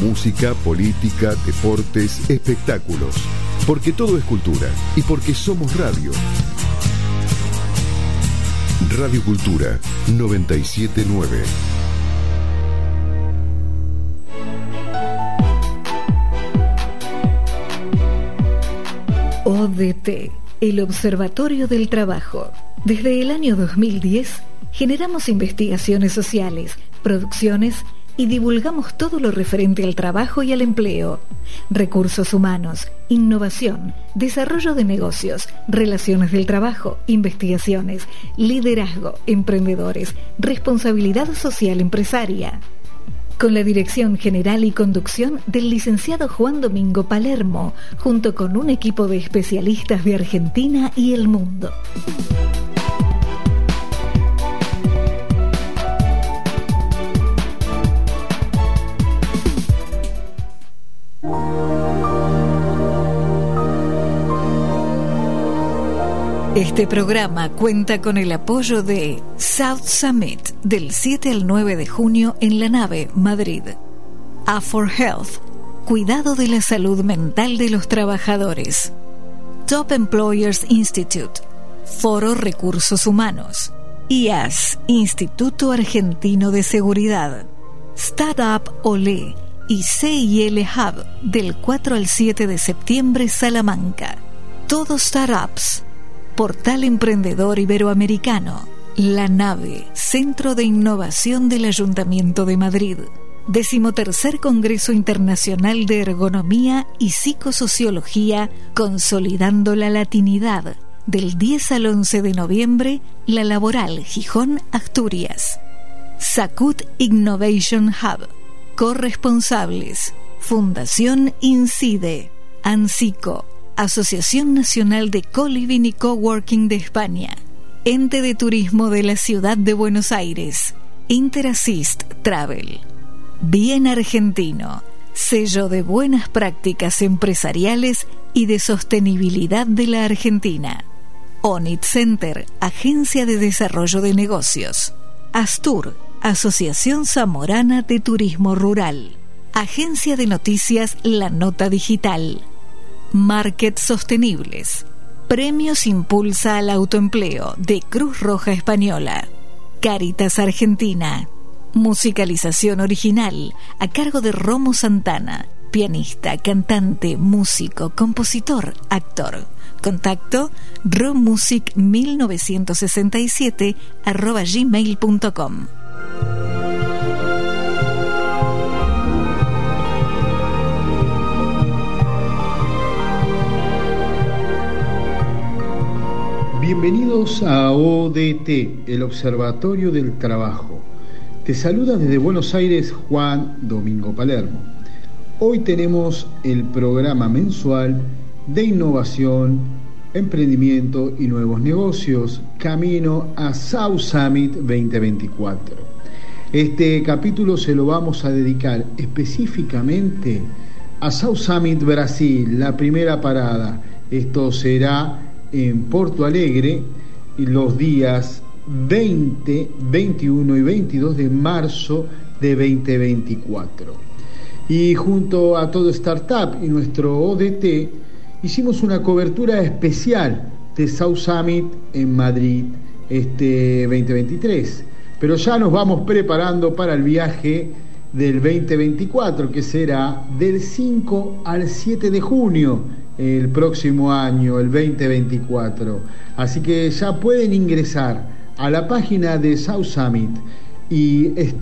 música, política, deportes, espectáculos. Porque todo es cultura y porque somos radio. Radio Cultura 979. ODT, el Observatorio del Trabajo. Desde el año 2010 generamos investigaciones sociales, producciones y divulgamos todo lo referente al trabajo y al empleo, recursos humanos, innovación, desarrollo de negocios, relaciones del trabajo, investigaciones, liderazgo, emprendedores, responsabilidad social empresaria. Con la dirección general y conducción del licenciado Juan Domingo Palermo, junto con un equipo de especialistas de Argentina y el mundo. Este programa cuenta con el apoyo de South Summit del 7 al 9 de junio en La Nave, Madrid. A4Health, cuidado de la salud mental de los trabajadores. Top Employers Institute, Foro Recursos Humanos. IAS, Instituto Argentino de Seguridad. Startup Olé y CIL Hub del 4 al 7 de septiembre, Salamanca. Todo Startups. Portal Emprendedor Iberoamericano. La Nave, Centro de Innovación del Ayuntamiento de Madrid. 13º Congreso Internacional de Ergonomía y Psicosociología, Consolidando la Latinidad. Del 10 al 11 de noviembre, La Laboral, Gijón, Asturias. Sacut Innovation Hub. Corresponsables. Fundación Incide. ANSICO. Asociación Nacional de Co-Living y Coworking de España. Ente de Turismo de la Ciudad de Buenos Aires. Interassist Travel. Bien Argentino, sello de buenas prácticas empresariales y de sostenibilidad de la Argentina. Onit Center, Agencia de Desarrollo de Negocios. Astur, Asociación Zamorana de Turismo Rural. Agencia de Noticias La Nota Digital. Market Sostenibles. Premios Impulsa al Autoempleo de Cruz Roja Española. Cáritas Argentina. Musicalización original a cargo de Romo Santana. Pianista, cantante, músico, compositor, actor. Contacto romusic1967@gmail.com. Bienvenidos a ODT, el Observatorio del Trabajo. Te saluda desde Buenos Aires Juan Domingo Palermo. Hoy tenemos el programa mensual de innovación, emprendimiento y nuevos negocios, camino a South Summit 2024. Este capítulo se lo vamos a dedicar específicamente a South Summit Brasil, la primera parada. Esto será en Porto Alegre los días 20, 21 y 22 de marzo de 2024. Y junto a Todo Startup y nuestro ODT hicimos una cobertura especial de South Summit en Madrid 2023. Pero ya nos vamos preparando para el viaje del 2024, que será del 5 al 7 de junio el próximo año, el 2024. Así que ya pueden ingresar a la página de South Summit y es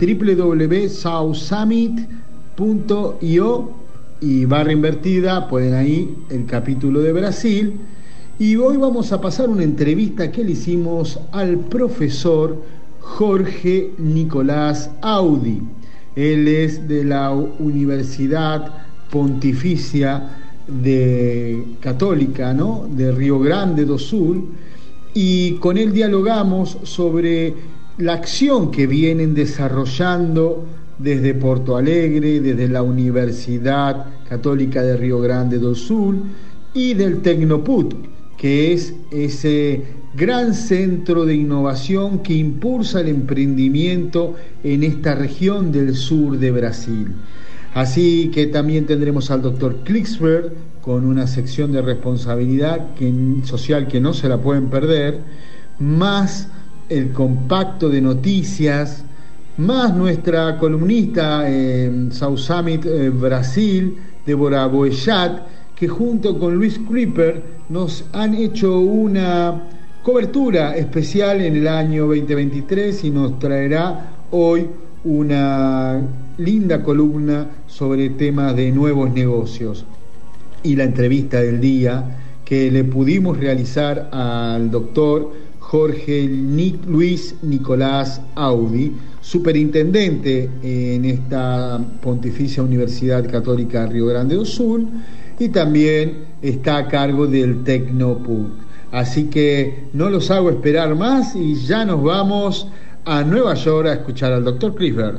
www.southsummit.io y barra invertida, pueden ahí el capítulo de Brasil. Y hoy vamos a pasar una entrevista que le hicimos al profesor Jorge Nicolás Audi. Él es de la Universidad Pontificia Católica, ¿no?, de Río Grande do Sul, y con él dialogamos sobre la acción que vienen desarrollando desde Porto Alegre, desde la Universidad Católica de Río Grande do Sul y del Tecnoput, que es ese gran centro de innovación que impulsa el emprendimiento en esta región del sur de Brasil. Así que también tendremos al doctor Klicksberg con una sección de responsabilidad social que no se la pueden perder, más el compacto de noticias, más nuestra columnista South Summit Brasil, Débora Boechat, que junto con Luis Creeper nos han hecho una cobertura especial en el año 2023 y nos traerá hoy una linda columna sobre temas de nuevos negocios. Y la entrevista del día que le pudimos realizar al doctor Jorge Luis Nicolás Audi, superintendente en esta Pontificia Universidad Católica Río Grande do Sul, y también está a cargo del Tecnopuc. Así que no los hago esperar más y ya nos vamos a Nueva York a escuchar al doctor Klicksberg.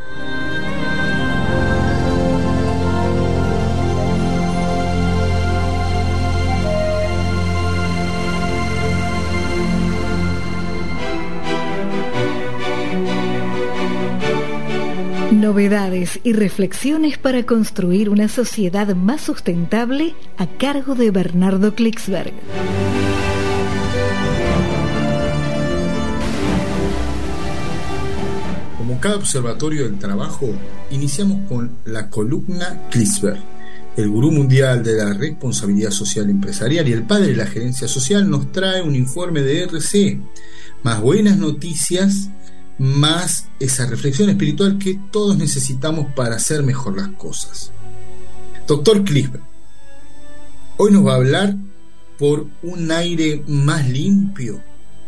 Novedades y reflexiones para construir una sociedad más sustentable a cargo de Bernardo Klicksberg. Como cada observatorio del trabajo, iniciamos con la columna Klicksberg. El gurú mundial de la responsabilidad social empresarial y el padre de la gerencia social nos trae un informe de RC, más buenas noticias, más esa reflexión espiritual que todos necesitamos para hacer mejor las cosas. Doctor Klicksberg, hoy nos va a hablar por un aire más limpio.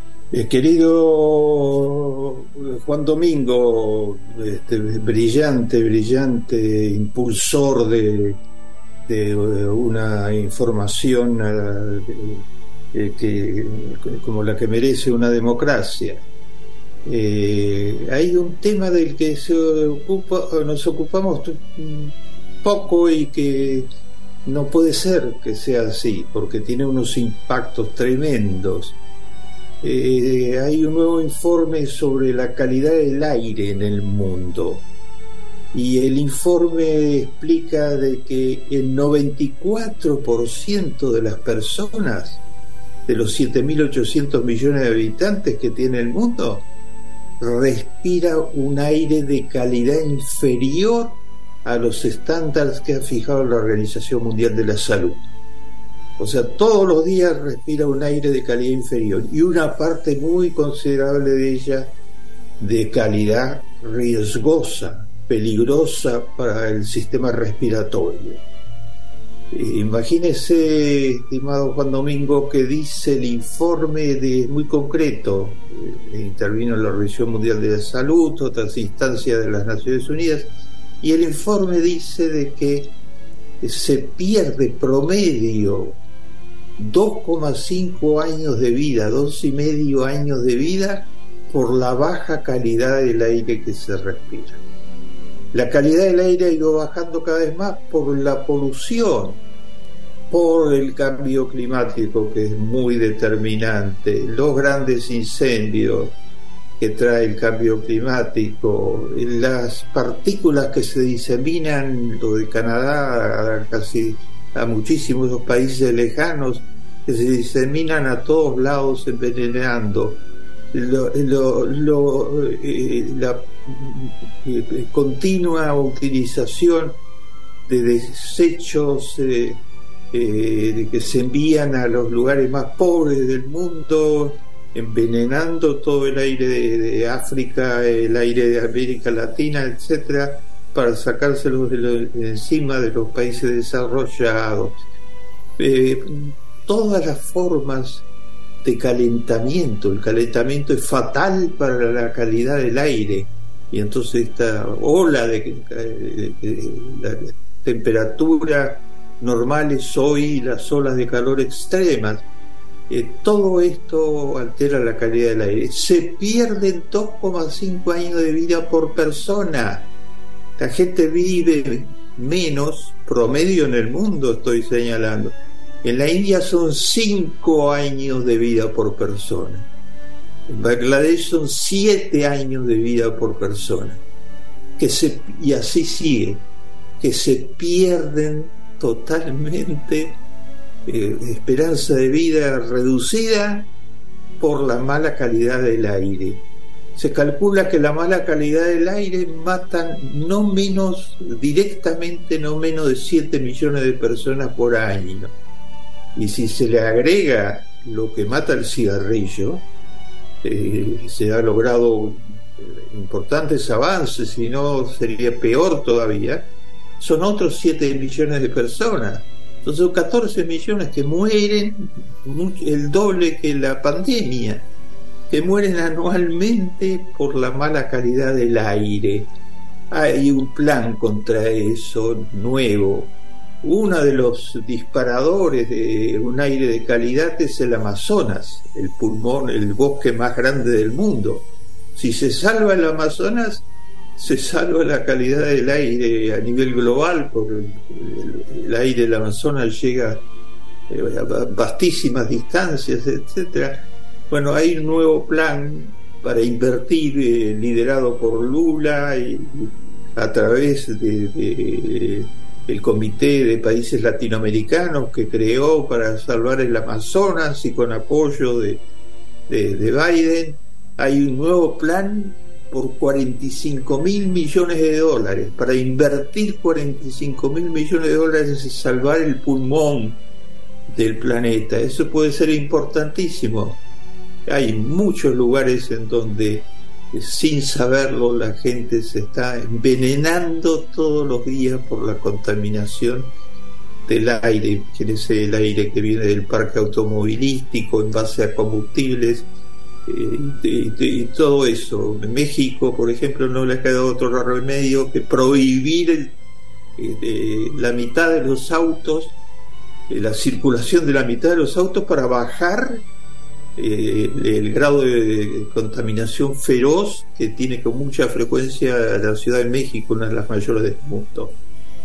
Querido Juan Domingo, brillante impulsor de una información como la que merece una democracia. Hay un tema del que nos ocupamos poco y que no puede ser que sea así, porque tiene unos impactos tremendos. Hay un nuevo informe sobre la calidad del aire en el mundo y el informe explica de que el 94% de las personas, de los 7.800 millones de habitantes que tiene el mundo, respira un aire de calidad inferior a los estándares que ha fijado la Organización Mundial de la Salud. O sea, todos los días respira un aire de calidad inferior y una parte muy considerable de ella de calidad riesgosa, peligrosa para el sistema respiratorio. Imagínese, estimado Juan Domingo, que dice el informe muy concreto, intervino la Organización Mundial de la Salud, otras instancias de las Naciones Unidas, y el informe dice de que se pierde promedio 2,5 años de vida, 2,5 años de vida por la baja calidad del aire que se respira. La calidad del aire ha ido bajando cada vez más por la polución, por el cambio climático, que es muy determinante, los grandes incendios que trae el cambio climático, las partículas que se diseminan, lo de Canadá, casi a muchísimos países lejanos, que se diseminan a todos lados envenenando, la continua utilización de desechos que se envían a los lugares más pobres del mundo, envenenando todo el aire de África, el aire de América Latina, etcétera, para sacárselos de encima de los países desarrollados. Todas las formas de calentamiento, el calentamiento es fatal para la calidad del aire, y entonces esta ola de la temperatura normales hoy, las olas de calor extremas, todo esto altera la calidad del aire. Se pierden 2,5 años de vida por persona. La gente vive menos, promedio en el mundo estoy señalando. En la India son 5 años de vida por persona. En Bangladesh son 7 años de vida por persona. Y así sigue. que se pierden totalmente, esperanza de vida reducida por la mala calidad del aire. Se calcula que la mala calidad del aire matan directamente no menos de 7 millones de personas por año. Y si se le agrega lo que mata el cigarrillo, se han logrado importantes avances, si no sería peor todavía, son otros 7 millones de personas. Entonces son 14 millones que mueren, el doble que la pandemia, que mueren anualmente por la mala calidad del aire. Hay un plan contra eso nuevo. Uno de los disparadores de un aire de calidad es el Amazonas, el pulmón, el bosque más grande del mundo. Si se salva el Amazonas, se salva la calidad del aire a nivel global, porque el aire del Amazonas llega a vastísimas distancias, etcétera. Bueno, hay un nuevo plan para invertir, liderado por Lula y a través de el Comité de Países Latinoamericanos que creó para salvar el Amazonas, y con apoyo de Biden. Hay un nuevo plan por 45.000 millones de dólares, para invertir 45.000 millones de dólares y salvar el pulmón del planeta. Eso puede ser importantísimo. Hay muchos lugares en donde, sin saberlo, la gente se está envenenando todos los días por la contaminación del aire, que es el aire que viene del parque automovilístico en base a combustibles, y todo eso. En México, por ejemplo, no le ha quedado otro remedio que prohibir la mitad de los autos, la circulación de la mitad de los autos, para bajar el grado de contaminación feroz que tiene con mucha frecuencia la Ciudad de México, una de las mayores del mundo.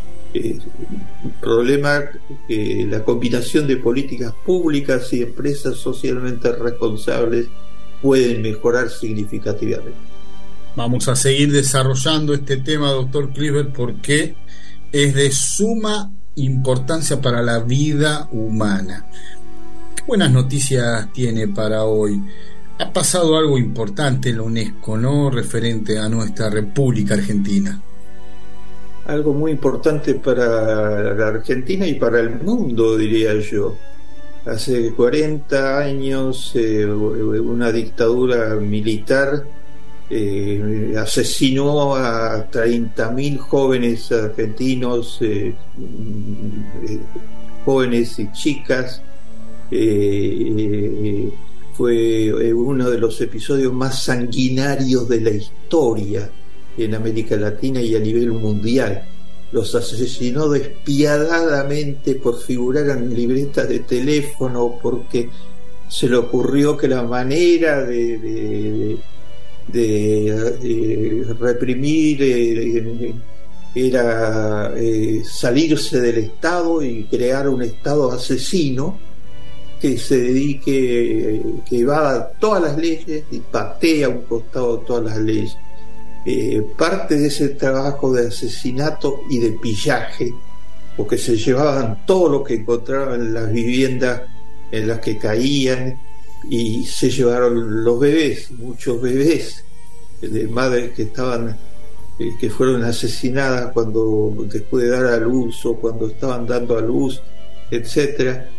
Un problema que la combinación de políticas públicas y empresas socialmente responsables pueden mejorar significativamente. Vamos a seguir desarrollando este tema, doctor Clisver, porque es de suma importancia para la vida humana. ¿Qué buenas noticias tiene para hoy? Ha pasado algo importante en la UNESCO, ¿no?, referente a nuestra República Argentina. Algo muy importante para la Argentina y para el mundo, diría yo. Hace 40 años una dictadura militar asesinó a 30.000 jóvenes argentinos, jóvenes y chicas. Fue uno de los episodios más sanguinarios de la historia en América Latina y a nivel mundial. Los asesinó despiadadamente por figurar en libretas de teléfono, porque se le ocurrió que la manera de reprimir era salirse del Estado y crear un Estado asesino que se dedique, que evada todas las leyes y patea a un costado todas las leyes. Parte de ese trabajo de asesinato y de pillaje, porque se llevaban todo lo que encontraban en las viviendas en las que caían, y se llevaron los bebés, muchos bebés de madres que estaban que fueron asesinadas después de dar a luz o cuando estaban dando a luz, etcétera.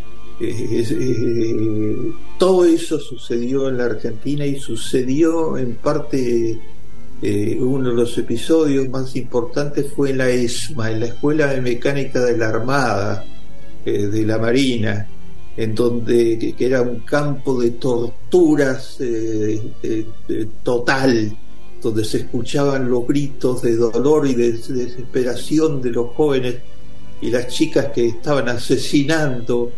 Todo eso sucedió en la Argentina, y sucedió en parte. Uno de los episodios más importantes fue en la ESMA, en la Escuela de Mecánica de la Armada, de la Marina, en donde que era un campo de torturas total, donde se escuchaban los gritos de dolor y de desesperación de los jóvenes y las chicas que estaban asesinando.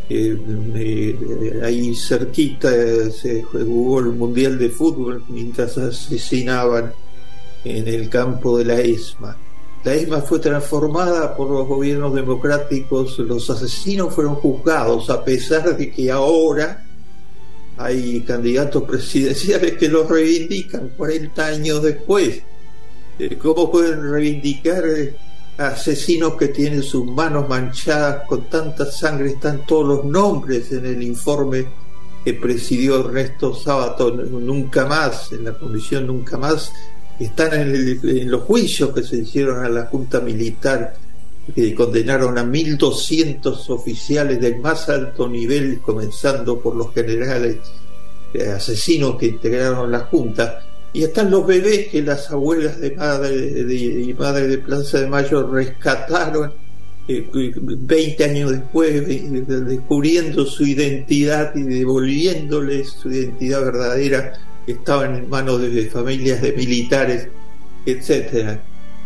Ahí cerquita se jugó el Mundial de Fútbol mientras asesinaban en el campo de la ESMA. La ESMA fue transformada por los gobiernos democráticos, los asesinos fueron juzgados, a pesar de que ahora hay candidatos presidenciales que los reivindican 40 años después. ¿Cómo pueden reivindicar asesinos que tienen sus manos manchadas con tanta sangre, están todos los nombres en el informe que presidió Ernesto Sábato, Nunca Más, en la comisión Nunca Más, están en los juicios que se hicieron a la Junta Militar, que condenaron a 1.200 oficiales del más alto nivel, comenzando por los generales asesinos que integraron la Junta, y están los bebés que las abuelas de madre de Plaza de Mayo rescataron 20 años después, descubriendo su identidad y devolviéndoles su identidad verdadera, que estaban en manos de familias de militares, etcétera.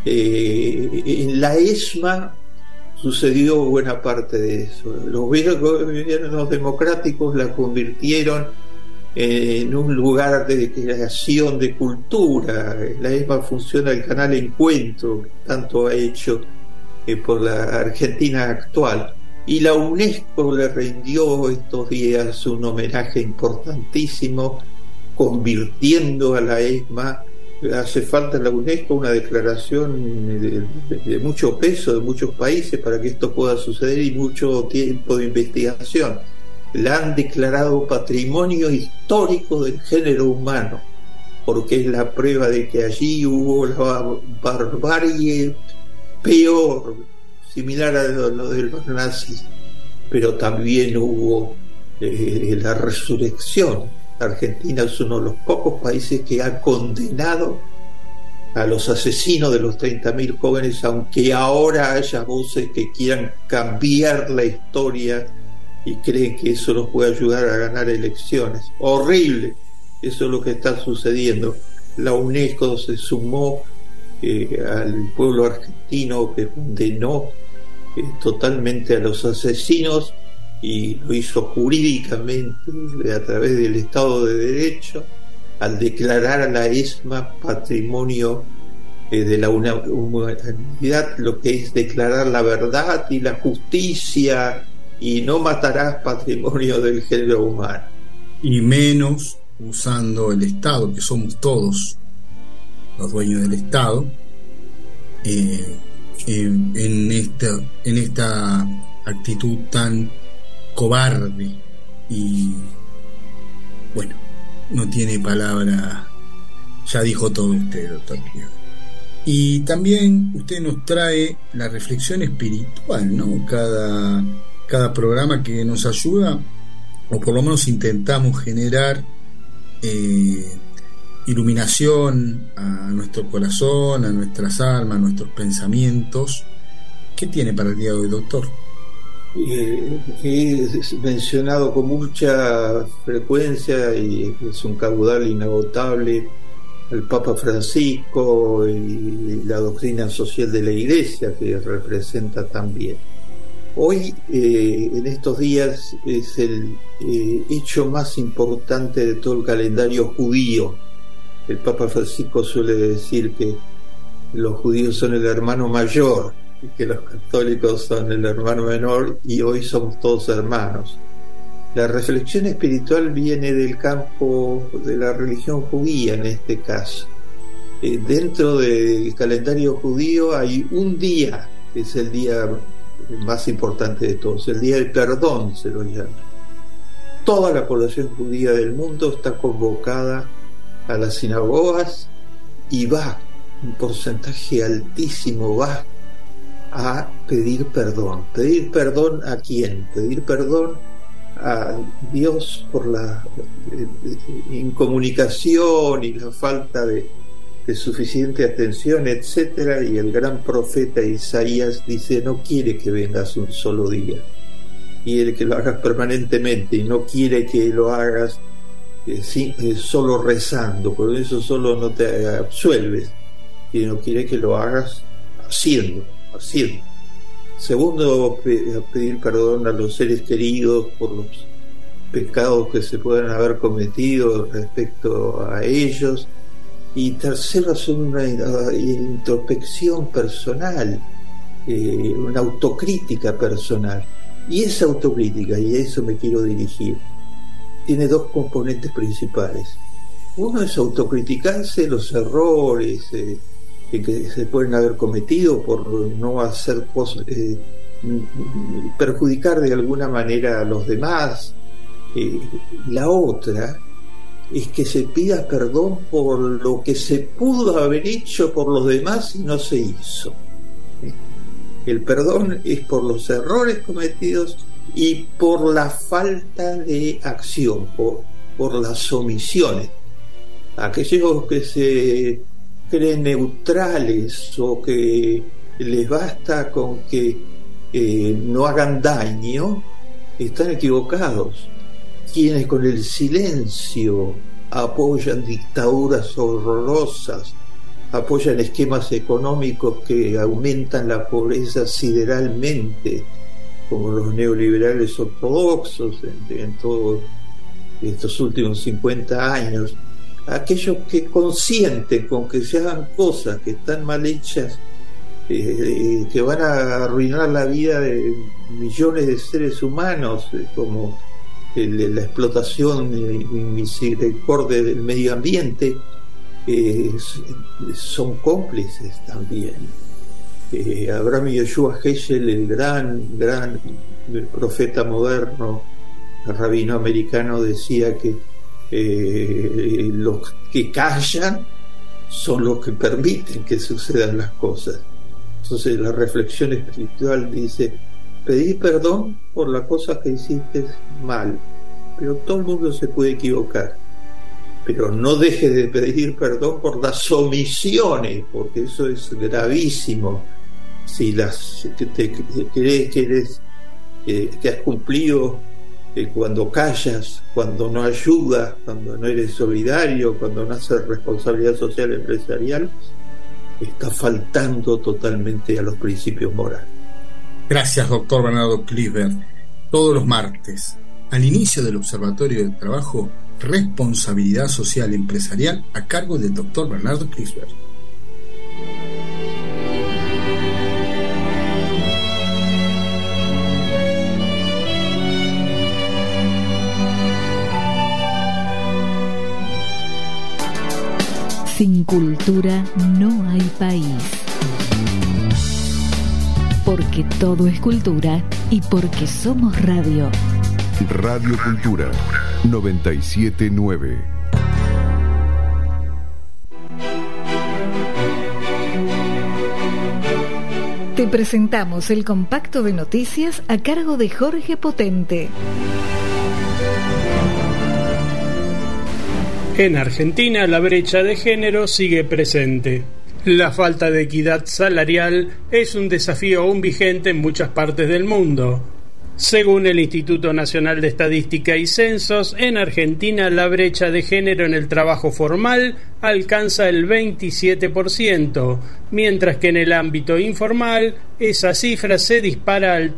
En la ESMA sucedió buena parte de eso. Los gobiernos democráticos la convirtieron en un lugar de creación de cultura. La ESMA funciona el canal Encuentro, que tanto ha hecho por la Argentina actual, y la UNESCO le rindió estos días un homenaje importantísimo, convirtiendo a la ESMA. Hace falta en la UNESCO una declaración de mucho peso de muchos países para que esto pueda suceder, y mucho tiempo de investigación. La han declarado patrimonio histórico del género humano, porque es la prueba de que allí hubo la barbarie peor, similar a lo de los nazis, pero también hubo la resurrección. Argentina es uno de los pocos países que ha condenado a los asesinos de los 30.000 jóvenes, aunque ahora haya voces que quieran cambiar la historia y creen que eso los puede ayudar a ganar elecciones. Horrible, eso es lo que está sucediendo. La UNESCO se sumó al pueblo argentino, que condenó totalmente a los asesinos, y lo hizo jurídicamente a través del Estado de Derecho, al declarar a la ESMA patrimonio de la humanidad, lo que es declarar la verdad y la justicia, y no matarás, patrimonio del género humano. Y menos usando el Estado, que somos todos los dueños del Estado, en esta actitud tan cobarde. Y bueno, no tiene palabra, ya dijo todo usted, doctor Clio. Y también usted nos trae la reflexión espiritual, ¿no? Cada programa que nos ayuda, o por lo menos intentamos generar iluminación a nuestro corazón, a nuestras almas, a nuestros pensamientos. ¿Qué tiene para el día de hoy, doctor? He mencionado con mucha frecuencia, y es un caudal inagotable, el Papa Francisco y la doctrina social de la Iglesia, que representa también. Hoy, en estos días, es el hecho más importante de todo el calendario judío. El Papa Francisco suele decir que los judíos son el hermano mayor y que los católicos son el hermano menor, y hoy somos todos hermanos. La reflexión espiritual viene del campo de la religión judía, en este caso. Dentro del calendario judío hay un día, que es el día más importante de todos, el día del perdón se lo llama. Toda la población judía del mundo está convocada a las sinagogas, y va, un porcentaje altísimo va a pedir perdón. ¿Pedir perdón a quién? Pedir perdón a Dios por la incomunicación y la falta de suficiente atención, etcétera. Y el gran profeta Isaías dice: no quiere que vengas un solo día, quiere que lo hagas permanentemente, y no quiere que lo hagas solo rezando, por eso solo no te absuelves, sino quiere que lo hagas haciendo. Segundo, pedir perdón a los seres queridos por los pecados que se puedan haber cometido respecto a ellos. Y tercero, hacer una introspección personal, una autocrítica personal. Y esa autocrítica, y a eso me quiero dirigir, tiene dos componentes principales. Uno es autocriticarse los errores, que se pueden haber cometido por no hacer cosas, perjudicar de alguna manera a los demás. La otra es que se pida perdón por lo que se pudo haber hecho por los demás y no se hizo. El perdón es por los errores cometidos y por la falta de acción, por las omisiones. Aquellos que se creen neutrales o que les basta con que no hagan daño, están equivocados. Quienes con el silencio apoyan dictaduras horrorosas, apoyan esquemas económicos que aumentan la pobreza sideralmente, como los neoliberales ortodoxos en todos estos últimos 50 años, aquellos que consienten con que se hagan cosas que están mal hechas, que van a arruinar la vida de millones de seres humanos, como la explotación y misericordia del medio ambiente, son cómplices también. Abraham Yoshua Heschel, el gran profeta moderno, rabino americano, decía que los que callan son los que permiten que sucedan las cosas. Entonces la reflexión espiritual dice: pedí perdón por las cosas que hiciste mal, pero todo el mundo se puede equivocar, pero no dejes de pedir perdón por las omisiones, porque eso es gravísimo. Si te crees que has cumplido, cuando callas, cuando no ayudas, cuando no eres solidario, cuando no haces responsabilidad social empresarial, está faltando totalmente a los principios morales. Gracias, doctor Bernardo Clisbert. Todos los martes, al inicio del Observatorio del Trabajo, responsabilidad social empresarial a cargo del doctor Bernardo Clisbert. Sin cultura no hay país. Porque todo es cultura y porque somos radio. Radio Cultura 97.9. Te presentamos el compacto de noticias a cargo de Jorge Potente. En Argentina, la brecha de género sigue presente. La falta de equidad salarial es un desafío aún vigente en muchas partes del mundo. Según el Instituto Nacional de Estadística y Censos, en Argentina la brecha de género en el trabajo formal alcanza el 27%, mientras que en el ámbito informal esa cifra se dispara al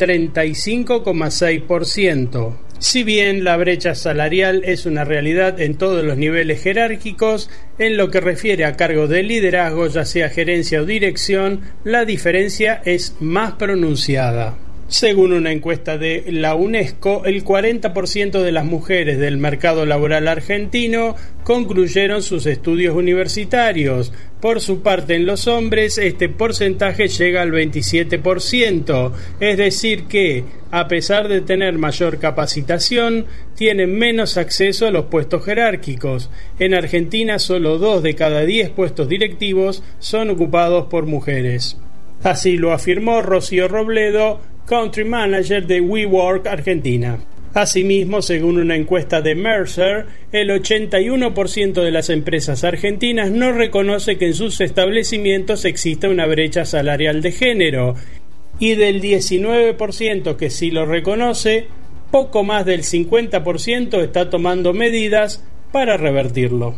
35,6%. Si bien la brecha salarial es una realidad en todos los niveles jerárquicos, en lo que refiere a cargos de liderazgo, ya sea gerencia o dirección, la diferencia es más pronunciada. Según una encuesta de la UNESCO, el 40% de las mujeres del mercado laboral argentino concluyeron sus estudios universitarios. Por su parte, en los hombres, este porcentaje llega al 27%, es decir que, a pesar de tener mayor capacitación, tienen menos acceso a los puestos jerárquicos. En Argentina, solo 2 de cada 10 puestos directivos son ocupados por mujeres. Así lo afirmó Rocío Robledo, Country Manager de WeWork Argentina. Asimismo, según una encuesta de Mercer, el 81% de las empresas argentinas no reconoce que en sus establecimientos exista una brecha salarial de género, y del 19% que sí lo reconoce, poco más del 50% está tomando medidas para revertirlo.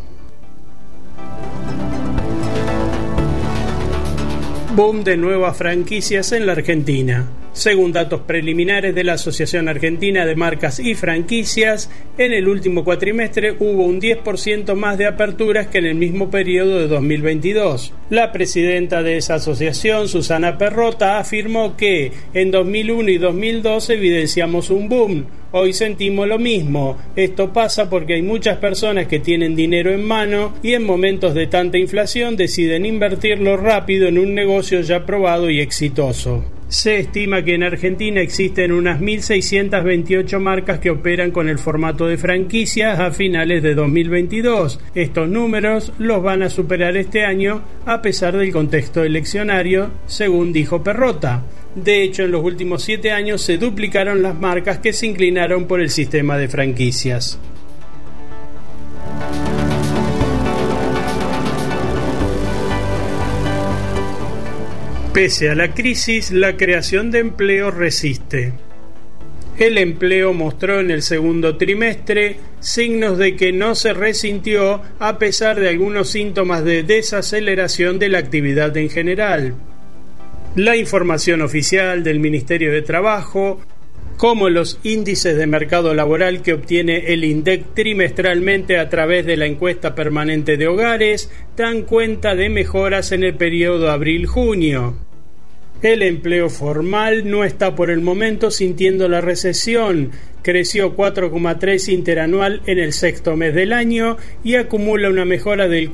Boom de nuevas franquicias en la Argentina. Según datos preliminares de la Asociación Argentina de Marcas y Franquicias, en el último cuatrimestre hubo un 10% más de aperturas que en el mismo periodo de 2022. La presidenta de esa asociación, Susana Perrota, afirmó que en 2001 y 2002 evidenciamos un boom. Hoy sentimos lo mismo. Esto pasa porque hay muchas personas que tienen dinero en mano y en momentos de tanta inflación deciden invertirlo rápido en un negocio ya probado y exitoso. Se estima que en Argentina existen unas 1.628 marcas que operan con el formato de franquicias a finales de 2022. Estos números los van a superar este año a pesar del contexto eleccionario, según dijo Perrota. De hecho, en los últimos 7 años se duplicaron las marcas que se inclinaron por el sistema de franquicias. Pese a la crisis, la creación de empleo resiste. El empleo mostró en el segundo trimestre signos de que no se resintió a pesar de algunos síntomas de desaceleración de la actividad en general. La información oficial del Ministerio de Trabajo, como los índices de mercado laboral que obtiene el INDEC trimestralmente a través de la encuesta permanente de hogares, dan cuenta de mejoras en el periodo abril-junio. El empleo formal no está por el momento sintiendo la recesión, creció 4,3 interanual en el sexto mes del año y acumula una mejora del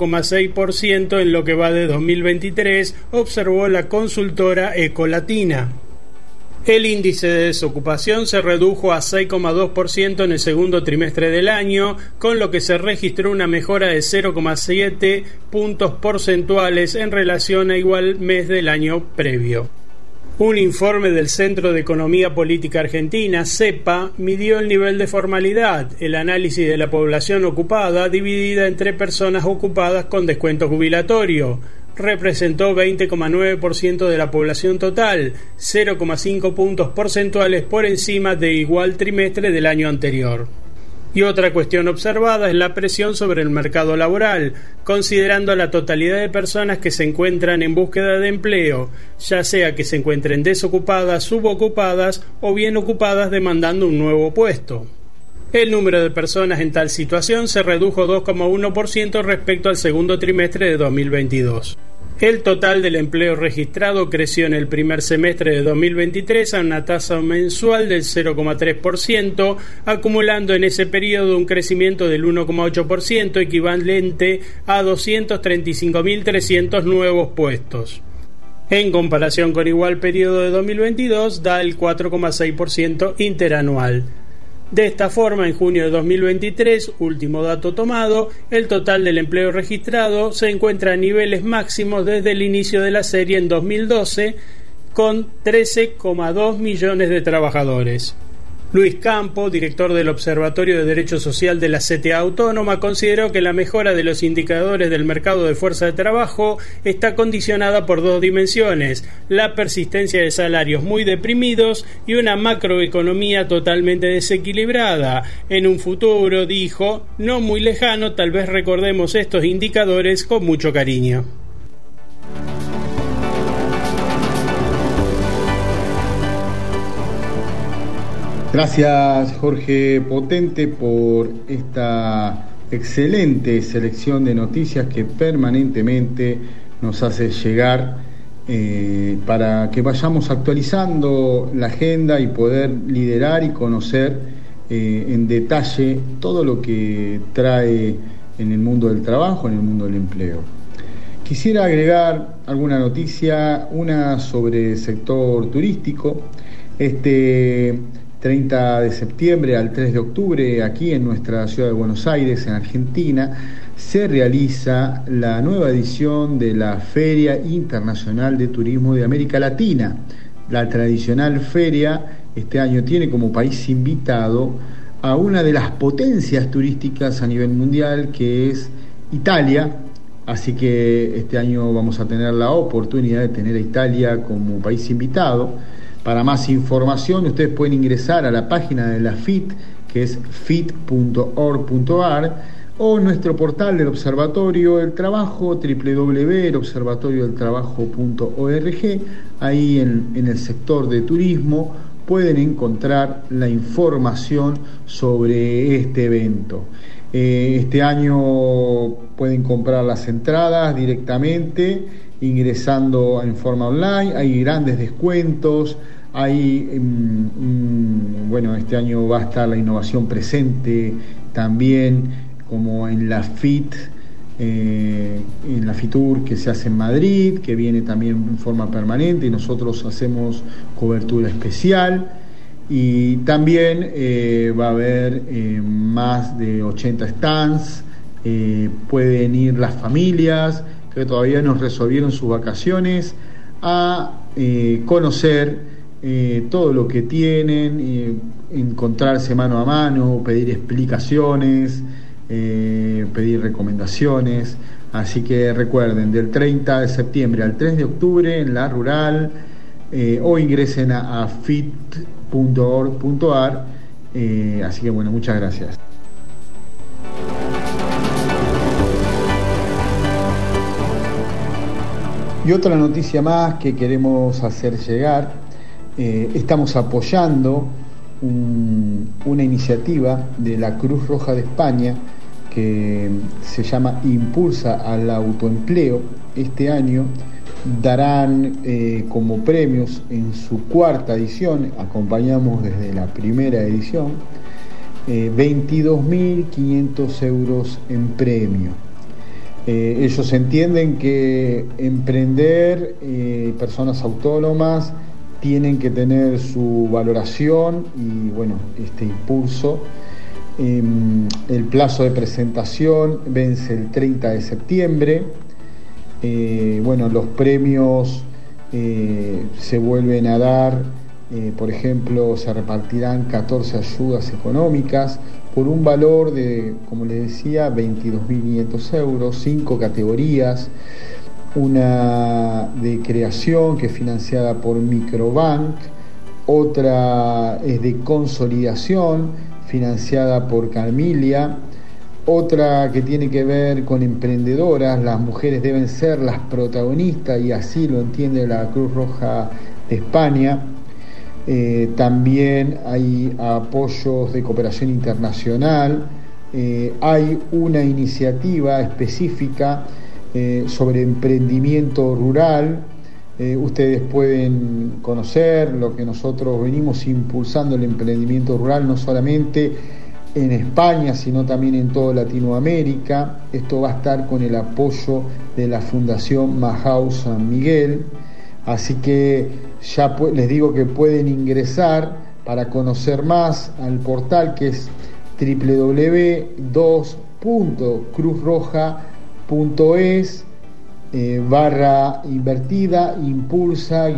4,6% en lo que va de 2023, observó la consultora Ecolatina. El índice de desocupación se redujo a 6,2% en el segundo trimestre del año, con lo que se registró una mejora de 0,7 puntos porcentuales en relación a igual mes del año previo. Un informe del Centro de Economía Política Argentina, CEPA, midió el nivel de formalidad, el análisis de la población ocupada dividida entre personas ocupadas con descuento jubilatorio. Representó 20,9% de la población total, 0,5 puntos porcentuales por encima de igual trimestre del año anterior. Y otra cuestión observada es la presión sobre el mercado laboral, considerando a la totalidad de personas que se encuentran en búsqueda de empleo, ya sea que se encuentren desocupadas, subocupadas o bien ocupadas demandando un nuevo puesto. El número de personas en tal situación se redujo 2,1% respecto al segundo trimestre de 2022. El total del empleo registrado creció en el primer semestre de 2023 a una tasa mensual del 0,3%, acumulando en ese periodo un crecimiento del 1,8%, equivalente a 235.300 nuevos puestos. En comparación con igual periodo de 2022, da el 4,6% interanual. De esta forma, en junio de 2023, último dato tomado, el total del empleo registrado se encuentra a niveles máximos desde el inicio de la serie en 2012, con 13,2 millones de trabajadores. Luis Campo, director del Observatorio de Derecho Social de la CTA Autónoma, consideró que la mejora de los indicadores del mercado de fuerza de trabajo está condicionada por dos dimensiones: la persistencia de salarios muy deprimidos y una macroeconomía totalmente desequilibrada. En un futuro, dijo, no muy lejano, tal vez recordemos estos indicadores con mucho cariño. Gracias, Jorge Potente, por esta excelente selección de noticias que permanentemente nos hace llegar para que vayamos actualizando la agenda y poder liderar y conocer en detalle todo lo que trae en el mundo del trabajo, en el mundo del empleo. Quisiera agregar alguna noticia, una sobre el sector turístico. 30 de septiembre al 3 de octubre, aquí en nuestra ciudad de Buenos Aires, en Argentina, se realiza la nueva edición de la Feria Internacional de Turismo de América Latina. La tradicional feria este año tiene como país invitado a una de las potencias turísticas a nivel mundial, que es Italia. Así que este año vamos a tener la oportunidad de tener a Italia como país invitado. Para más información, ustedes pueden ingresar a la página de la FIT, que es fit.org.ar. o nuestro portal del Observatorio del Trabajo, www.elobservatoriodeltrabajo.org. Ahí en el sector de turismo pueden encontrar la información sobre este evento. Este año pueden comprar las entradas directamente ingresando en forma online. Hay grandes descuentos. Bueno, este año va a estar la innovación presente también, como en la FITUR que se hace en Madrid, que viene también en forma permanente, y nosotros hacemos cobertura especial. Y también va a haber más de 80 stands. Pueden ir las familias que todavía no resolvieron sus vacaciones a conocer todo lo que tienen, encontrarse mano a mano, pedir explicaciones, pedir recomendaciones. Así que recuerden, del 30 de septiembre al 3 de octubre en la Rural, o ingresen a fit.org.ar. Así que bueno, muchas gracias. Y otra noticia más que queremos hacer llegar: estamos apoyando una iniciativa de la Cruz Roja de España que se llama Impulsa al Autoempleo. Este año darán como premios en su cuarta edición, acompañamos desde la primera edición, 22.500 euros en premio. Ellos entienden que emprender, personas autónomas tienen que tener su valoración y bueno, este impulso. El plazo de presentación vence el 30 de septiembre. Bueno, los premios se vuelven a dar, por ejemplo, se repartirán 14 ayudas económicas por un valor de, como les decía, 22.500 euros, 5 categorías. Una de creación, que es financiada por Microbank. Otra es de consolidación, financiada por Camilia. Otra que tiene que ver con emprendedoras. Las mujeres deben ser las protagonistas, y así lo entiende la Cruz Roja de España. También hay apoyos de cooperación internacional. Hay una iniciativa específica sobre emprendimiento rural. Ustedes pueden conocer lo que nosotros venimos impulsando, el emprendimiento rural, no solamente en España, sino también en toda Latinoamérica. Esto va a estar con el apoyo de la Fundación Majau San Miguel. Así que ya les digo que pueden ingresar para conocer más al portal, que es www.cruzroja.es /invertida impulsa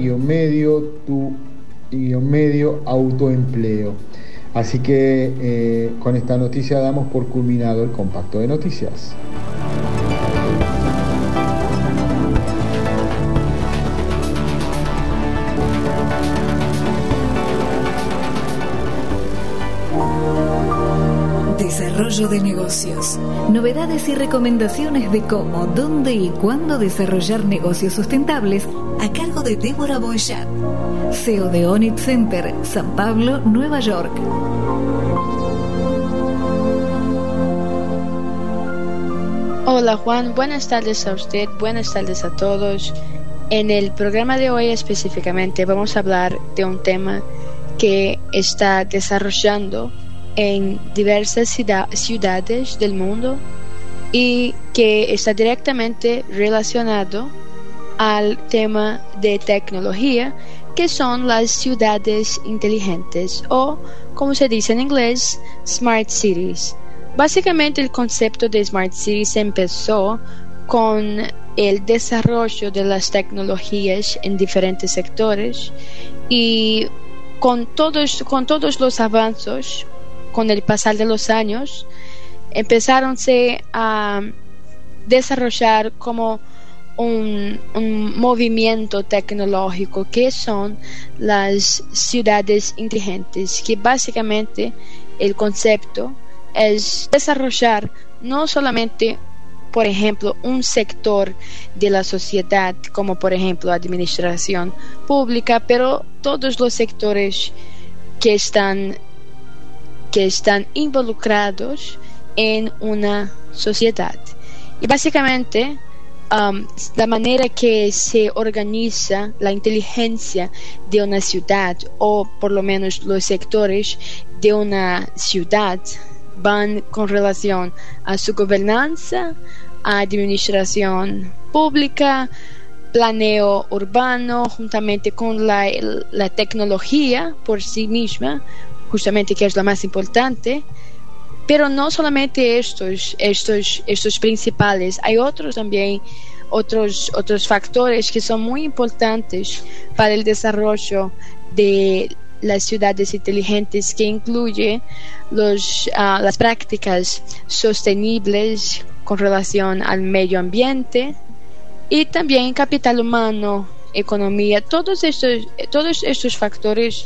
_medio autoempleo. Así que con esta noticia damos por culminado el compacto de noticias. Desarrollo de negocios. Novedades y recomendaciones de cómo, dónde y cuándo desarrollar negocios sustentables a cargo de Débora Boyat, CEO de Onit Center, San Pablo, Nueva York. Hola Juan, buenas tardes a usted, buenas tardes a todos. En el programa de hoy específicamente vamos a hablar de un tema que está desarrollando en diversas ciudades del mundo y que está directamente relacionado al tema de tecnología, que son las ciudades inteligentes, o como se dice en inglés, Smart Cities. Básicamente el concepto de Smart Cities empezó con el desarrollo de las tecnologías en diferentes sectores, y con todos los avances, con el pasar de los años, empezaron a desarrollar como un movimiento tecnológico, que son las ciudades inteligentes, que básicamente el concepto es desarrollar no solamente, por ejemplo, un sector de la sociedad, como por ejemplo administración pública, pero todos los sectores que están involucrados en una sociedad. Y básicamente la manera que se organiza la inteligencia de una ciudad, o por lo menos los sectores de una ciudad, van con relación a su gobernanza, a administración pública, planeo urbano, juntamente con la tecnología por sí misma, justamente, que es lo más importante. Pero no solamente estos principales, hay otros también, otros factores que son muy importantes para el desarrollo de las ciudades inteligentes, que incluye las prácticas sostenibles con relación al medio ambiente y también capital humano, economía. Todos estos factores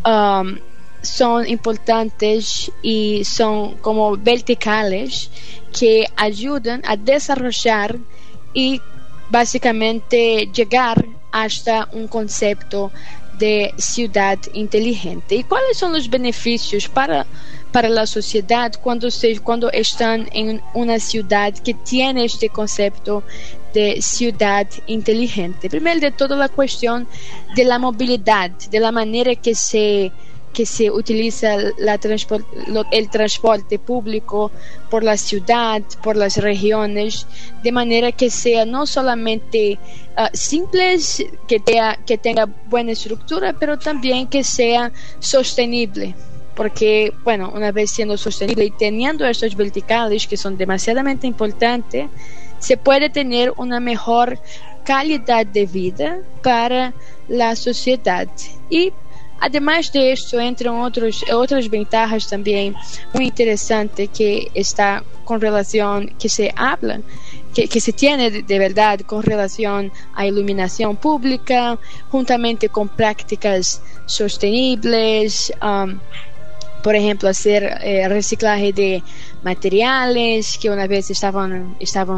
son importantes y son como verticales que ayudan a desarrollar y básicamente llegar hasta un concepto de ciudad inteligente. ¿Y cuáles son los beneficios para la sociedad cuando están en una ciudad que tiene este concepto de ciudad inteligente? Primero de todo, la cuestión de la movilidad, de la manera que se utiliza el transporte público por la ciudad, por las regiones, de manera que sea no solamente simples, que tenga buena estructura, pero también que sea sostenible. Porque, bueno, una vez siendo sostenible y teniendo estos verticales que son demasiadamente importantes, se puede tener una mejor calidad de vida para la sociedad. Y además de esto, entran otras ventajas también muy interesantes que está con relación, que se habla, que se tiene de verdad con relación a iluminación pública, juntamente con prácticas sostenibles, por ejemplo, hacer reciclaje de materiales que una vez estaban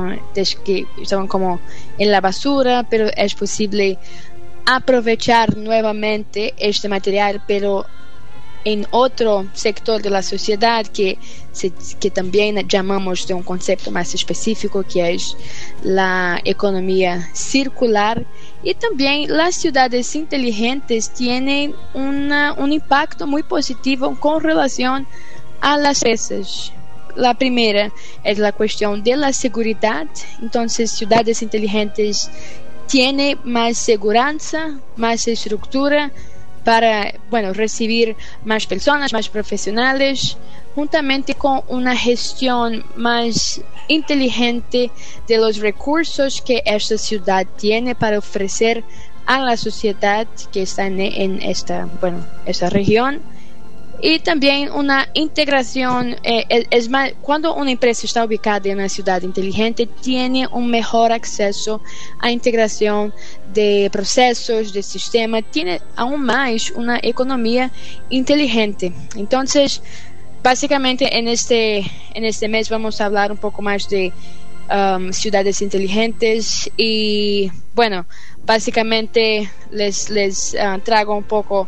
como en la basura, pero es posible aprovechar nuevamente este material, pero en otro sector de la sociedad que también llamamos de un concepto más específico, que es la economía circular. Y también las ciudades inteligentes tienen un impacto muy positivo con relación a las empresas. La primera es la cuestión de la seguridad. Entonces, ciudades inteligentes tiene más seguridad, más estructura para, recibir más personas, más profesionales, juntamente con una gestión más inteligente de los recursos que esta ciudad tiene para ofrecer a la sociedad que está en esta región. Y también una integración, es más, cuando una empresa está ubicada en una ciudad inteligente, tiene un mejor acceso a integración de procesos, de sistemas, tiene aún más una economía inteligente. Entonces, básicamente en este mes vamos a hablar un poco más de ciudades inteligentes y, básicamente les traigo un poco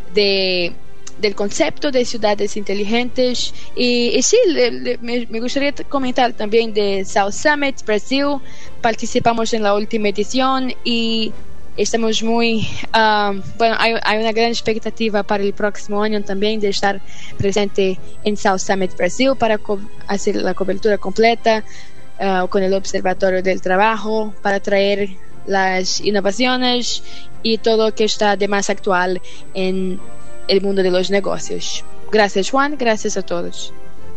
del concepto de ciudades inteligentes y sí, me gustaría comentar también de South Summit, Brasil. Participamos en la última edición y estamos muy hay una gran expectativa para el próximo año también de estar presente en South Summit Brasil para hacer la cobertura completa con el Observatorio del Trabajo, para traer las innovaciones y todo lo que está de más actual en el mundo de los negocios. Gracias, Juan, gracias a todos.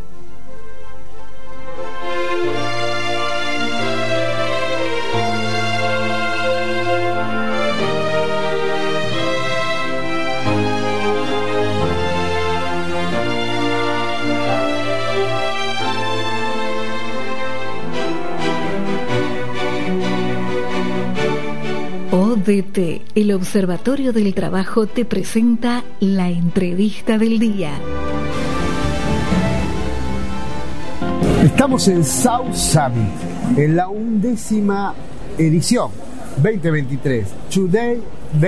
ODT, el Observatorio del Trabajo, te presenta la entrevista del día. Estamos en South Summit, en la 11ª edición 2023. Today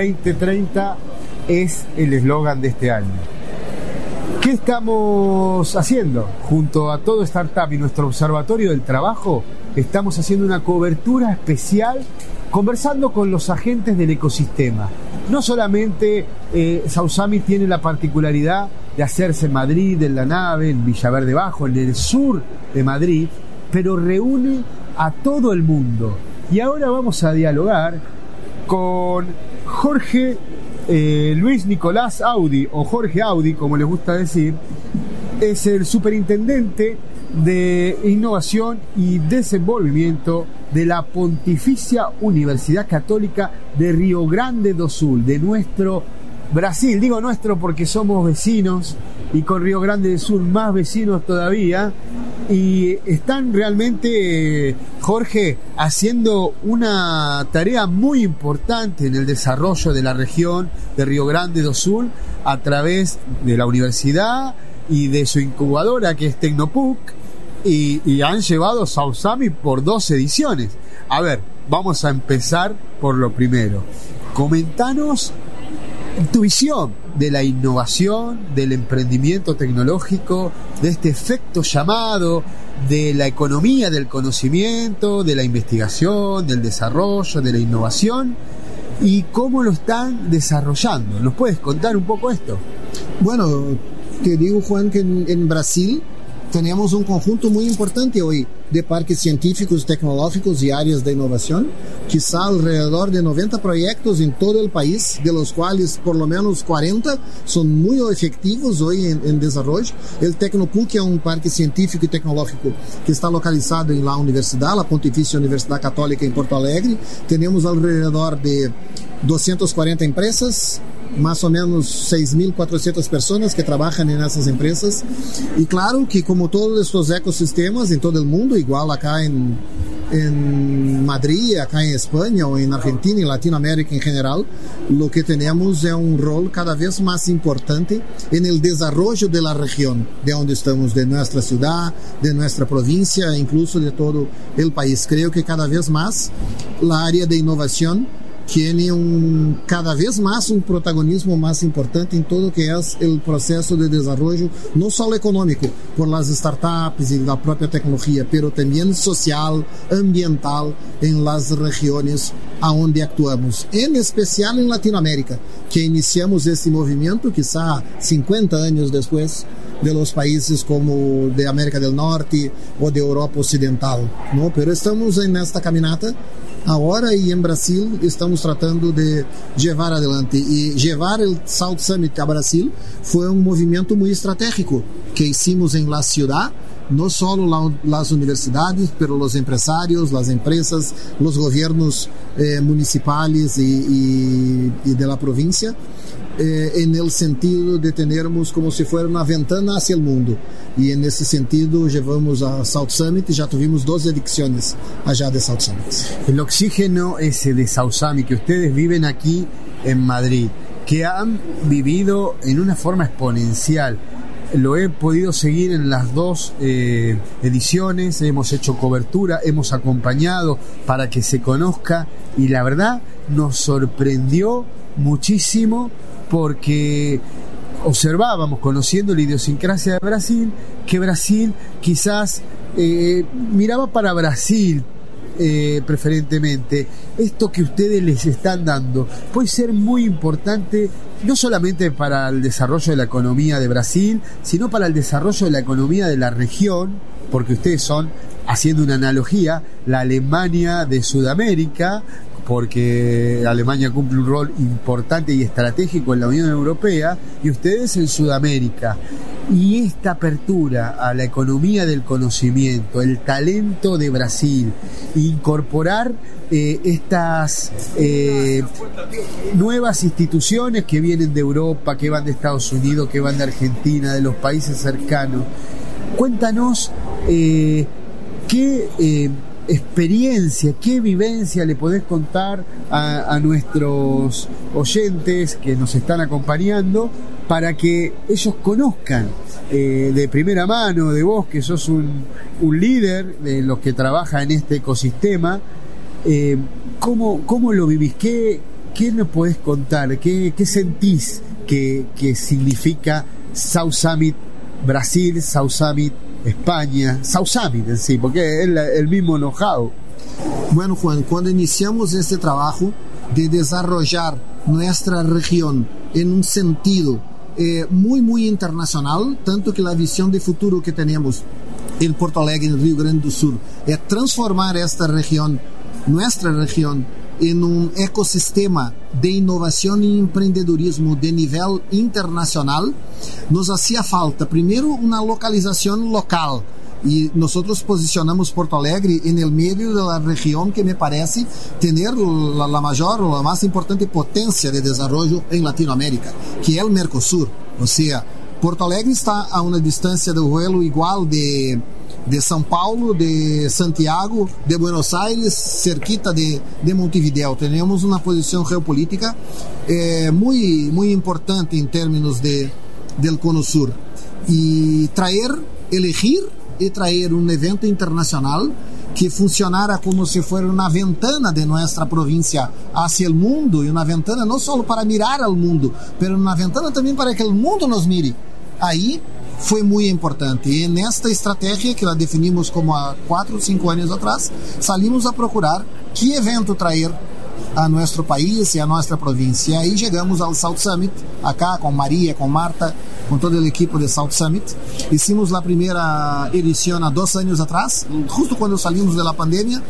2030 es el eslogan de este año. ¿Qué estamos haciendo? Junto a Todo Startup y nuestro Observatorio del Trabajo, estamos haciendo una cobertura especial conversando con los agentes del ecosistema. No solamente South Summit tiene la particularidad de hacerse en Madrid, en La Nave, en Villaverde Bajo, en el sur de Madrid, pero reúne a todo el mundo. Y ahora vamos a dialogar con Jorge Luis Nicolás Audi, o Jorge Audi, como les gusta decir. Es el superintendente de Innovación y Desenvolvimiento de la Pontificia Universidad Católica de Rio Grande do Sul, de nuestro Brasil. Digo nuestro porque somos vecinos, y con Rio Grande do Sul más vecinos todavía, y están realmente, Jorge, haciendo una tarea muy importante en el desarrollo de la región de Rio Grande do Sul a través de la universidad y de su incubadora, que es Tecnopuc, y han llevado South Summit por 2 ediciones. A ver, vamos a empezar por lo primero. Comentanos tu visión de la innovación, del emprendimiento tecnológico, de este efecto llamado, de la economía del conocimiento, de la investigación, del desarrollo, de la innovación, y cómo lo están desarrollando. ¿Nos puedes contar un poco esto? Bueno, te digo, Juan, que en Brasil tenemos un conjunto muy importante hoy de parques científicos, tecnológicos y áreas de innovación, quizá alrededor de 90 proyectos en todo el país, de los cuales por lo menos 40 son muy efectivos hoy en desarrollo. El Tecnopuc es un parque científico y tecnológico que está localizado en la universidad, la Pontificia Universidad Católica en Porto Alegre. Tenemos alrededor de 240 empresas, más o menos 6.400 personas que trabajan en esas empresas. Y claro que como todos estos ecosistemas en todo el mundo, igual acá en Madrid, acá en España o en Argentina y Latinoamérica en general, lo que tenemos es un rol cada vez más importante en el desarrollo de la región de donde estamos, de nuestra ciudad, de nuestra provincia, incluso de todo el país. Creo que cada vez más la área de innovación tiene cada vez más un protagonismo más importante en todo que es el proceso de desarrollo, no solo económico, por las startups y la propia tecnología, pero también social, ambiental, en las regiones a donde actuamos, en especial en Latinoamérica, que iniciamos este movimiento quizá 50 años después de los países como de América del Norte o de Europa Occidental, ¿no? Pero estamos en esta caminata ahora, y en Brasil estamos tratando de llevar adelante. Y llevar el South Summit a Brasil fue un movimiento muy estratégico que hicimos en la ciudad, no solo las universidades, pero los empresarios, las empresas, los gobiernos municipales y de la provincia, en el sentido de tenermos como si fuera una ventana hacia el mundo. Y en ese sentido llevamos a South Summit y ya tuvimos 2 ediciones allá de South Summit. El oxígeno ese de South Summit que ustedes viven aquí en Madrid, que han vivido en una forma exponencial, lo he podido seguir en las 2 ediciones, hemos hecho cobertura, hemos acompañado para que se conozca, y la verdad nos sorprendió muchísimo, porque observábamos, conociendo la idiosincrasia de Brasil, que Brasil quizás miraba para Brasil preferentemente. Esto que ustedes les están dando puede ser muy importante, no solamente para el desarrollo de la economía de Brasil, sino para el desarrollo de la economía de la región, porque ustedes son, haciendo una analogía, la Alemania de Sudamérica, porque Alemania cumple un rol importante y estratégico en la Unión Europea, y ustedes en Sudamérica. Y esta apertura a la economía del conocimiento, el talento de Brasil, incorporar estas nuevas instituciones que vienen de Europa, que van de Estados Unidos, que van de Argentina, de los países cercanos. Cuéntanos qué experiencia, qué vivencia le podés contar a nuestros oyentes que nos están acompañando, para que ellos conozcan de primera mano de vos, que sos un líder de los que trabaja en este ecosistema, ¿cómo lo vivís? ¿Qué nos podés contar? ¿Qué sentís que significa South Summit Brasil, South Summit España, South Summit en sí, porque es el mismo know-how? Bueno, Juan, cuando iniciamos este trabajo de desarrollar nuestra región en un sentido muy internacional, tanto que la visión de futuro que tenemos en Porto Alegre, en Rio Grande do Sul, es transformar esta región, nuestra región, en un ecosistema de innovación y emprendedorismo de nivel internacional. Nos hacía falta primero una localización local, y nosotros posicionamos Porto Alegre en el medio de la región que me parece tener la mayor o la más importante potencia de desarrollo en Latinoamérica, que es el Mercosur. O sea, Porto Alegre está a una distancia de vuelo igual de São Paulo, de Santiago, de Buenos Aires, cerquita de Montevideo. Tenemos una posición geopolítica muy importante en términos del Cono Sur. Y elegir y traer un evento internacional que funcionara como si fuera una ventana de nuestra provincia hacia el mundo, y una ventana no solo para mirar al mundo, pero una ventana también para que el mundo nos mire. Ahí fue muy importante, y en esta estrategia que la definimos como a 4 o 5 años atrás, salimos a procurar qué evento traer a nuestro país y a nuestra provincia. Ahí llegamos al South Summit, acá con María, con Marta, con todo el equipo de South Summit. Hicimos la primera edición a 2 años atrás, justo cuando salimos de la pandemia.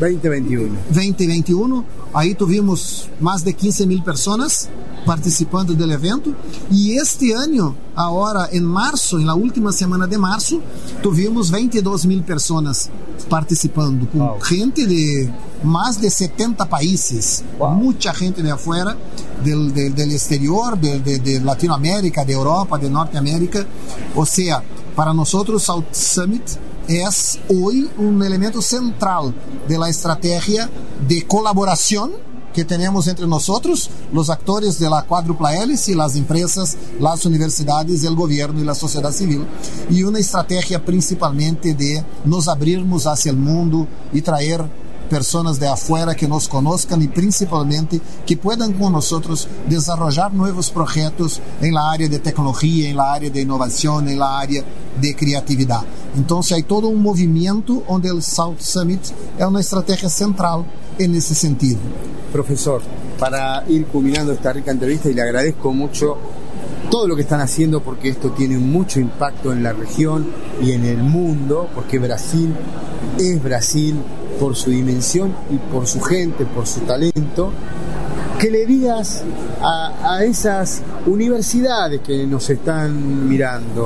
2021. Ahí tuvimos más de 15,000 personas participando del evento. Y este año, ahora en marzo, en la última semana de marzo, tuvimos 22,000 personas participando, con gente de más de 70 países, mucha gente de afuera, del exterior, de Latinoamérica, de Europa, de Norteamérica. O sea, para nosotros South Summit es hoy un elemento central de la estrategia de colaboración que tenemos entre nosotros, los actores de la cuádrupla hélice, las empresas, las universidades, el gobierno y la sociedad civil, y una estrategia principalmente de nos abrirmos hacia el mundo y traer personas de afuera que nos conozcan, y principalmente que puedan con nosotros desarrollar nuevos proyectos en la área de tecnología, en la área de innovación, en la área de creatividad. Entonces hay todo un movimiento donde el South Summit es una estrategia central en ese sentido. Profesor, para ir culminando esta rica entrevista, y le agradezco mucho todo lo que están haciendo, porque esto tiene mucho impacto en la región y en el mundo, porque Brasil es Brasil por su dimensión y por su gente, por su talento. Que le digas a esas universidades que nos están mirando,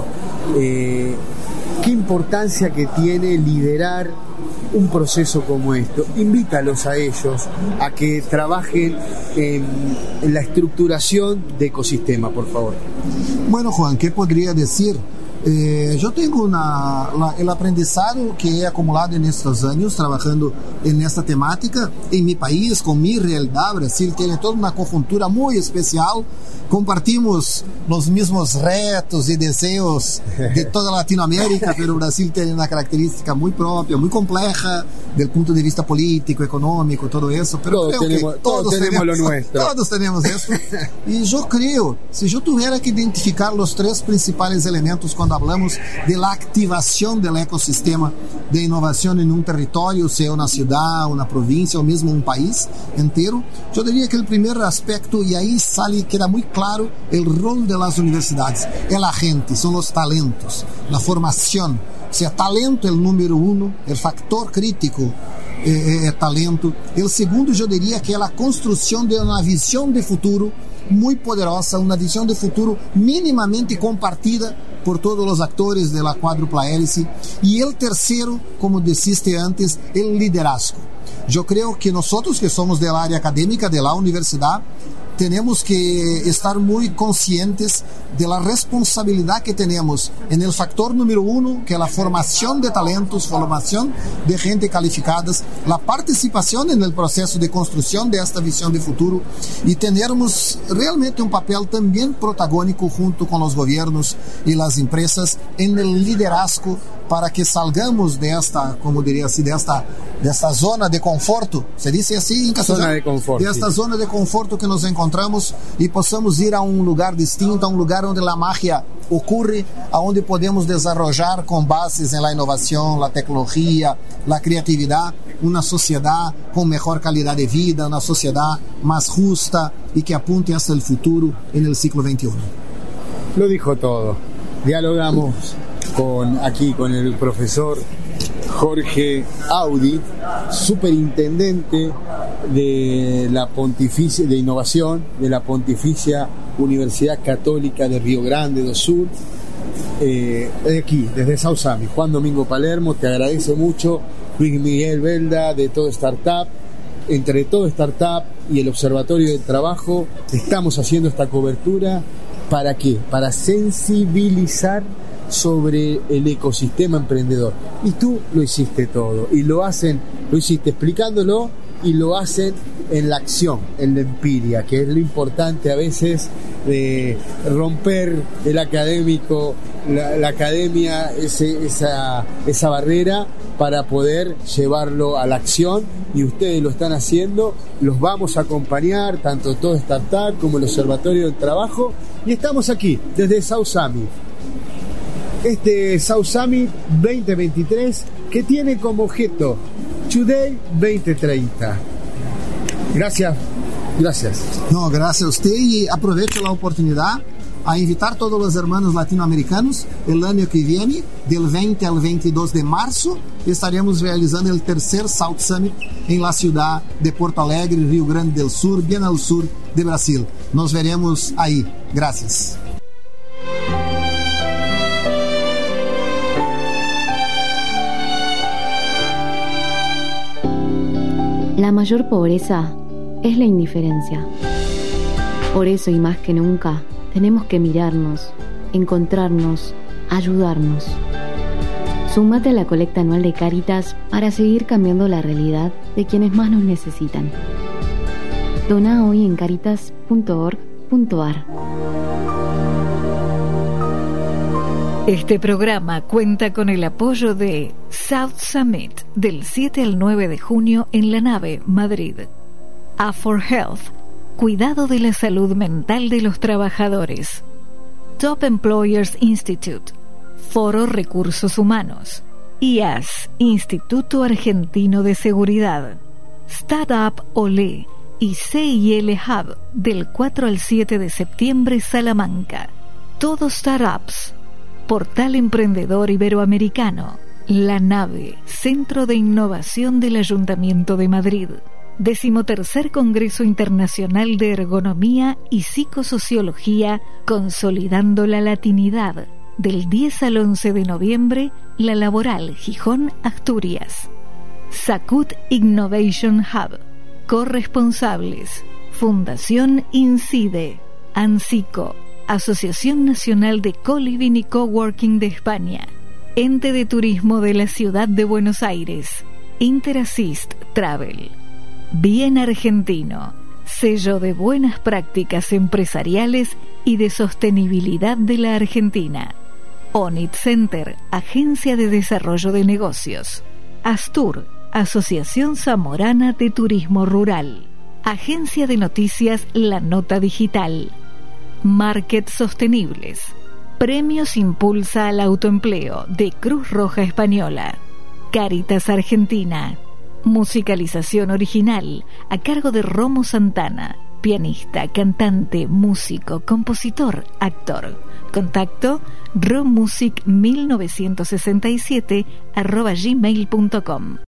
qué importancia que tiene liderar un proceso como esto. Invítalos a ellos a que trabajen en la estructuración de ecosistema, por favor. Bueno, Juan, ¿qué podría decir? Yo tengo el aprendizado que he acumulado en estos años trabajando en esta temática en mi país, con mi realidad. Brasil tiene toda una conjuntura muy especial. Compartimos los mismos retos y deseos de toda Latinoamérica, pero Brasil tiene una característica muy propia, muy compleja del punto de vista político, económico, todo eso. Pero todos tenemos lo nuestro. Todos tenemos eso. Y yo creo, si yo tuviera que identificar los 3 principales elementos cuando hablamos de la activación del ecosistema de innovación en un territorio, sea una ciudad, una provincia o mismo un país entero, yo diría que el primer aspecto, y ahí queda muy claro el rol de las universidades, es la gente, son los talentos, la formación. O sea, talento es el número 1, el factor crítico es talento. El segundo, yo diría que es la construcción de una visión de futuro muy poderosa, una visión de futuro mínimamente compartida por todos los actores de la cuádrupla hélice. Y el tercero, como dijiste antes, el liderazgo. Yo creo que nosotros que somos del área académica de la universidad tenemos que estar muy conscientes de la responsabilidad que tenemos en el factor número 1, que es la formación de talentos, formación de gente calificada, la participación en el proceso de construcción de esta visión de futuro, y tenemos realmente un papel también protagónico junto con los gobiernos y las empresas en el liderazgo para que salgamos de esta, como diría así, de esta zona de conforto, se dice así en castellano, zona de confort, de esta zona de conforto que nos encontramos, y possamos ir a un lugar distinto, a un lugar donde la magia ocurre, a donde podemos desarrollar con bases en la innovación, la tecnología, la creatividad, una sociedad con mejor calidad de vida, una sociedad más justa y que apunte hacia el futuro en el siglo XXI. Lo dijo todo. Dialogamos aquí con el profesor Jorge Audi, superintendente de la Pontificia de Innovación de la Pontificia Universidad Católica de Río Grande do Sul, aquí, desde Sausami. Juan Domingo Palermo te agradece mucho, Luis Miguel Belda de Todo Startup. Entre Todo Startup y el Observatorio del Trabajo estamos haciendo esta cobertura. ¿Para qué? Para sensibilizar sobre el ecosistema emprendedor. Y tú lo hiciste todo, y lo hiciste explicándolo, y lo hacen en la acción, en la empiria, que es lo importante a veces de romper el académico, la academia, esa barrera, para poder llevarlo a la acción, y ustedes lo están haciendo. Los vamos a acompañar, tanto Todo Startup como el Observatorio del Trabajo, y estamos aquí desde Sausami. Este South Summit 2023, que tiene como objeto Today 2030. Gracias. No, gracias a usted, y aprovecho la oportunidad a invitar a todos los hermanos latinoamericanos. El año que viene, del 20 al 22 de marzo, estaremos realizando el tercer South Summit en la ciudad de Porto Alegre, Río Grande del Sur, bien al sur de Brasil. Nos veremos ahí. Gracias. La mayor pobreza es la indiferencia. Por eso, y más que nunca, tenemos que mirarnos, encontrarnos, ayudarnos. Súmate a la colecta anual de Cáritas para seguir cambiando la realidad de quienes más nos necesitan. Dona hoy en caritas.org.ar. Este programa cuenta con el apoyo de South Summit del 7 al 9 de junio en La Nave, Madrid. A4 Health, cuidado de la salud mental de los trabajadores. Top Employers Institute, Foro Recursos Humanos. IAS, Instituto Argentino de Seguridad. Startup Olé y CIL Hub del 4 al 7 de septiembre, Salamanca. Todo Startups. Portal Emprendedor Iberoamericano, La Nave, Centro de Innovación del Ayuntamiento de Madrid. 13º Congreso Internacional de Ergonomía y Psicosociología, Consolidando la Latinidad, del 10 al 11 de noviembre, La Laboral, Gijón, Asturias. Sacut Innovation Hub, corresponsables, Fundación Incide, ANSICO, Asociación Nacional de Co-Living y Coworking de España, Ente de Turismo de la Ciudad de Buenos Aires, Interassist Travel, Bien Argentino, sello de buenas prácticas empresariales y de sostenibilidad de la Argentina, Onit Center, Agencia de Desarrollo de Negocios, Astur, Asociación Zamorana de Turismo Rural, Agencia de Noticias La Nota Digital, Market Sostenibles, Premios Impulsa al Autoempleo de Cruz Roja Española, Cáritas Argentina, musicalización original a cargo de Romo Santana, pianista, cantante, músico, compositor, actor. Contacto romusic1967@gmail.com.